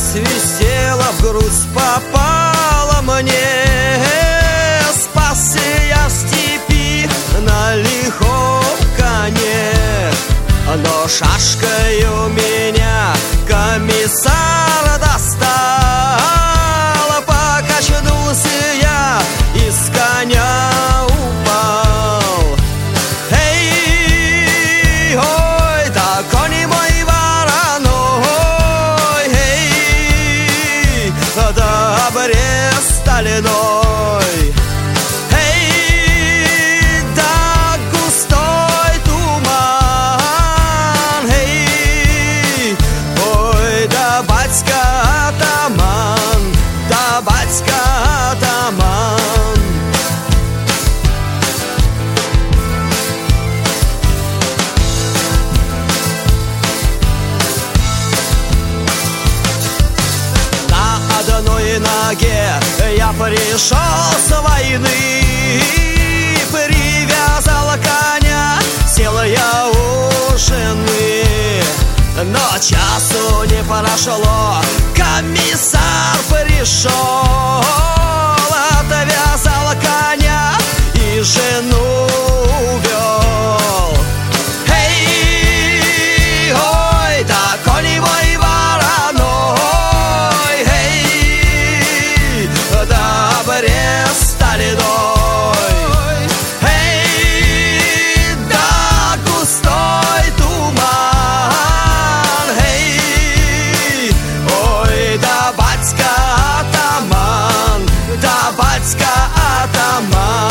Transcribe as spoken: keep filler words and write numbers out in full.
свистела, в грудь попала мне. Спасся я в степи на лихом коне, но шашкою меня комиссар достал. Покачнулся я и с коня упал. Эй, ой, да кони мой вороной, эй, да брест стальной. Эй, да густой туман, эй, ой, да батька атаман, да батька атаман. На одной ноге я пришел с войны, привязал коня, сел я у жены. Но часу не прошло, комиссар пришел, отвязал коня и жену увел. Эй, ой, да кони мой вороной, эй, да брест стальной. Эй, да густой туман, эй, ой, да батька атаман, да батька атаман.